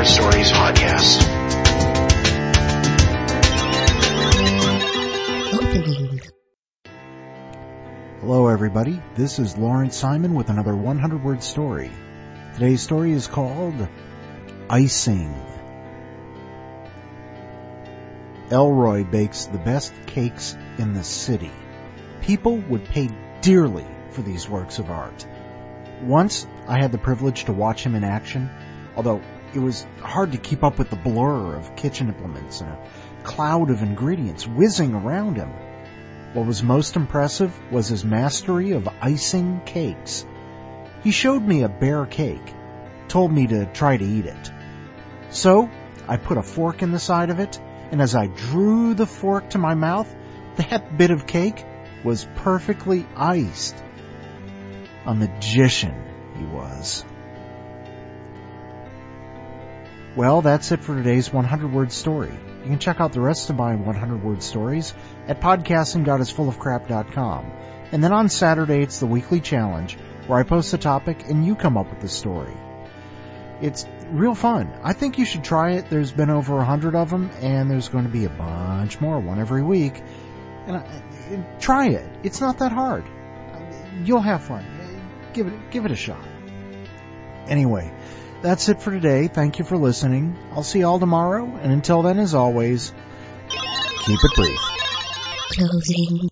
Stories podcast. Opening. Hello everybody, this is Lawrence Simon with another 100-word story. Today's story is called Icing. Elroy bakes the best cakes in the city. People would pay dearly for these works of art. Once I had the privilege to watch him in action, although it was hard to keep up with the blur of kitchen implements and a cloud of ingredients whizzing around him. What was most impressive was his mastery of icing cakes. He showed me a bare cake, told me to try to eat it. So I put a fork in the side of it, and as I drew the fork to my mouth, that bit of cake was perfectly iced. A magician he was. Well, that's it for today's 100-word story. You can check out the rest of my 100-word stories at podcastinggodisfullofcrap.com. And then on Saturday, it's the weekly challenge, where I post a topic and you come up with the story. It's real fun. I think you should try it. There's been over 100 of them, and there's going to be a bunch more, one every week. And try it. It's not that hard. You'll have fun. Give it a shot. Anyway, that's it for today. Thank you for listening. I'll see you all tomorrow, and until then, as always, keep it brief. Closing.